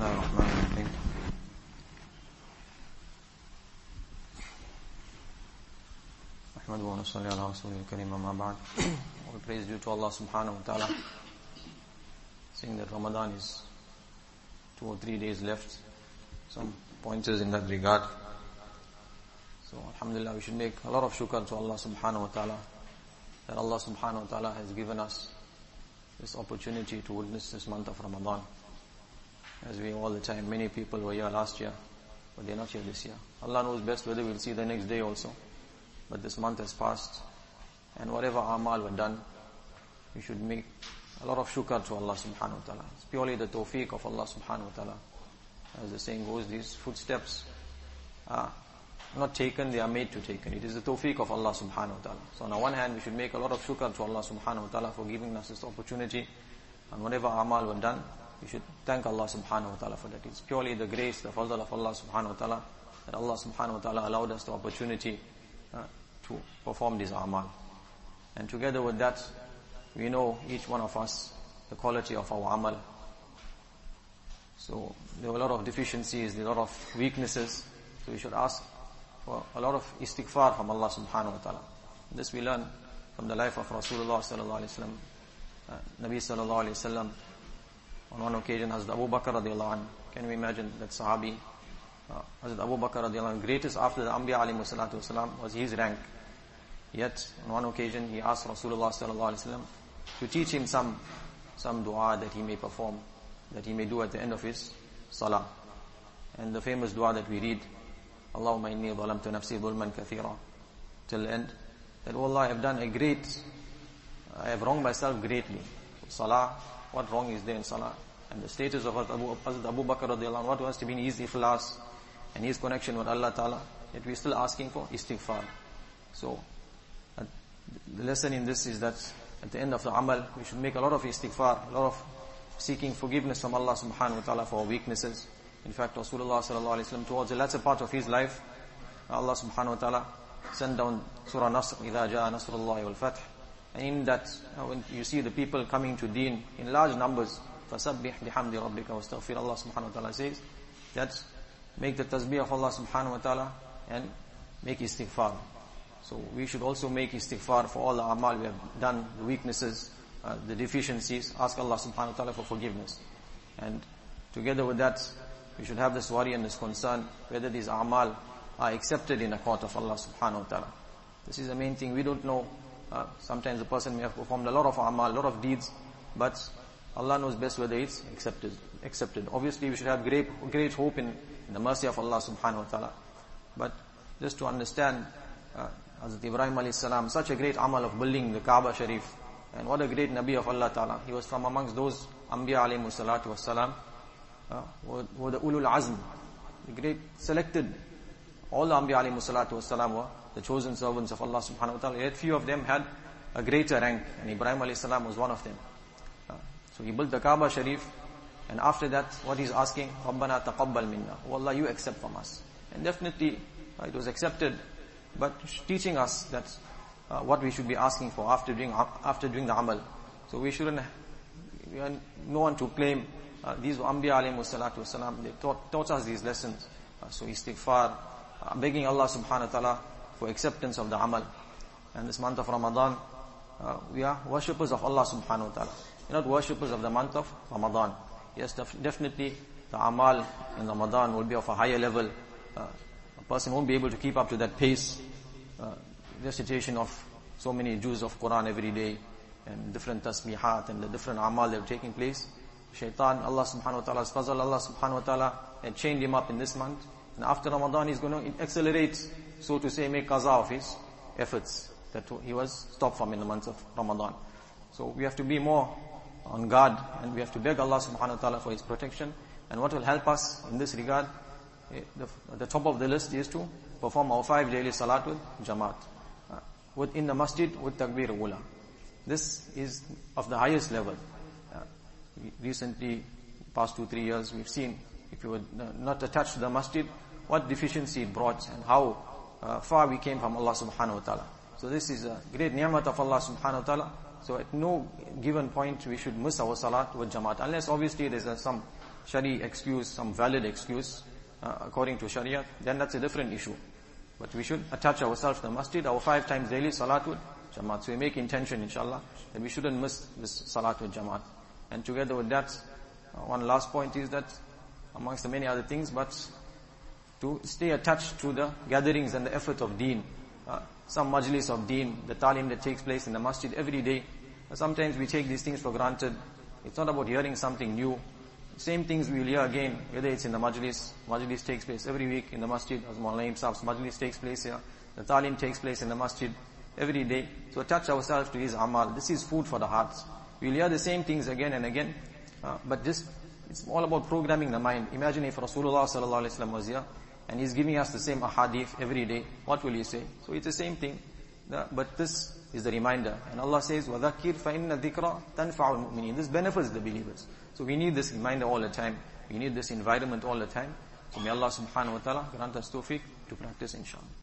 الله الرحمن الرحيم نحمده ونصلي على رسوله الكريم أما بعد. All praise due to Allah subhanahu wa ta'ala, saying that Ramadan is 2 or 3 days left. Some pointers in that regard. So alhamdulillah, we should make a lot of shukr to Allah subhanahu wa ta'ala, that Allah subhanahu wa ta'ala has given us this opportunity to witness this month of Ramadan. As we all the time, many people were here last year, but they're not here this year. Allah knows best whether we'll see the next day also. But this month has passed, and whatever amal were done, we should make a lot of shukr to Allah subhanahu wa ta'ala. It's purely the tawfiq of Allah subhanahu wa ta'ala. As the saying goes, these footsteps are not taken, they are made to taken. It is the tawfiq of Allah subhanahu wa ta'ala. So on the one hand, we should make a lot of shukr to Allah subhanahu wa ta'ala for giving us this opportunity. And whatever amal were done, we should thank Allah subhanahu wa ta'ala for that. It's purely the grace, the fadl of Allah subhanahu wa ta'ala, that Allah subhanahu wa ta'ala allowed us the opportunity to perform this amal. And together with that, we know each one of us the quality of our amal. So there were a lot of deficiencies, there were a lot of weaknesses. So we should ask for a lot of istighfar from Allah subhanahu wa ta'ala. This we learn from the life of Rasulullah sallallahu alayhi wa sallam. Nabi sallallahu alayhi wa sallam, on one occasion, Hazrat Abu Bakr radiallahu anhu, can we imagine that sahabi, Hazrat Abu Bakr radiallahu anhu, greatest after the Anbiya alayhi salatu wasalam, was his rank. Yet, on one occasion, he asked Rasulullah sallallahu alayhi wa sallam to teach him some dua that he may perform, that he may do at the end of his salah. And the famous dua that we read, Allahumma inni zalamtu nafsi dhulman kathira, till the end, that, oh Allah, I have wronged myself greatly. Salah, what wrong is there in salah? And the status of Hazrat Abu Bakr radiallahu anhu, what was to be his ikhlas and his connection with Allah ta'ala, yet we're still asking for istighfar. So, the lesson in this is that at the end of the amal, we should make a lot of istighfar, a lot of seeking forgiveness from Allah subhanahu wa ta'ala for our weaknesses. In fact, Rasulullah sallallahu alayhi wa sallam, towards the latter part of his life, Allah subhanahu wa ta'ala sent down Surah Nasr, إِذَا جَاءَ نَصْرُ اللَّهِ وَالْفَتْحِ. And in that, when you see the people coming to deen in large numbers, فَسَبِّحْ بِحَمْدِ رَبِّكَ وَاسْتَغْفِرْ, Allah subhanahu wa ta'ala says that make the tasbih of Allah subhanahu wa ta'ala and make istighfar. So we should also make istighfar for all the amal we have done, the weaknesses, the deficiencies. Ask Allah subhanahu wa ta'ala for forgiveness. And together with that, we should have this worry and this concern whether these amal are accepted in the court of Allah subhanahu wa ta'ala. This is the main thing. We don't know. Sometimes a person may have performed a lot of amal, a lot of deeds, but Allah knows best whether it's accepted. Obviously, we should have great hope in the mercy of Allah subhanahu wa ta'ala. But just to understand, Hazrat Ibrahim alayhi salam, such a great amal of building the Kaaba Sharif, and what a great Nabi of Allah ta'ala. He was from amongst those Anbiya alayhi salatu wassalam, were the Ulul Azm, the great selected. All the Anbiya alayhi salatu wassalam were the chosen servants of Allah subhanahu wa ta'ala. Yet few of them had a greater rank, and Ibrahim alayhi salam was one of them. So he built the Kaaba Sharif, and after that, what he's asking, Rabbana taqabbal minna, oh Allah, you accept from us. And definitely, it was accepted, but teaching us that what we should be asking for after doing the amal. So we shouldn't, no one to claim, these were Anbiya alayhi salatu wasalam, they taught us these lessons. So istighfar, begging Allah subhanahu wa ta'ala for acceptance of the amal. And this month of Ramadan, we are worshippers of Allah subhanahu wa ta'ala. We're not worshippers of the month of Ramadan. Yes, definitely the amal in Ramadan will be of a higher level. A person won't be able to keep up to that pace. Recitation of so many juz of Quran every day, and different tasbihat and the different amal that are taking place. Shaitan, Allah subhanahu wa ta'ala's fazal, Allah subhanahu wa ta'ala had chained him up in this month. And after Ramadan, he's going to accelerate, so to say, make qaza of his efforts that he was stopped from in the month of Ramadan. So we have to be more on guard, and we have to beg Allah subhanahu wa ta'ala for His protection. And what will help us in this regard, the top of the list is to perform our 5 daily salat with Jamaat. Within the masjid with Takbir Ula. This is of the highest level. Recently, past 2-3 years, we've seen, if you were not attached to the masjid, what deficiency it brought and how far we came from Allah subhanahu wa ta'ala. So this is a great ni'mat of Allah subhanahu wa ta'ala. So at no given point we should miss our salat with Jamaat, unless obviously there's some Shari excuse, some valid excuse, according to Sharia, then that's a different issue. But we should attach ourselves to the masjid, our 5 times daily salatul jamaat. So we make intention, inshallah, that we shouldn't miss this salatul jamaat. And together with that, one last point is that, amongst the many other things, but to stay attached to the gatherings and the effort of deen. Some majlis of deen, the talim that takes place in the masjid every day. Sometimes we take these things for granted. It's not about hearing something new. Same things we will hear again, whether it's in the majlis. Majlis takes place every week in the masjid. As Maulana Sahib's majlis takes place here. The talim takes place in the masjid every day. So attach ourselves to his amal. This is food for the hearts. We'll hear the same things again and again. But it's all about programming the mind. Imagine if Rasulullah sallallahu alaihi wasallam was here and he's giving us the same ahadith every day. What will he say? So it's the same thing. But this is the reminder. And Allah says, وَذَكِّرْ فَإِنَّ الذِّكْرَ تَنْفَعُ الْمُؤْمِنِينَ. This benefits the believers. So we need this reminder all the time. We need this environment all the time. So may Allah subhanahu wa ta'ala grant us tawfiq to practice inshallah.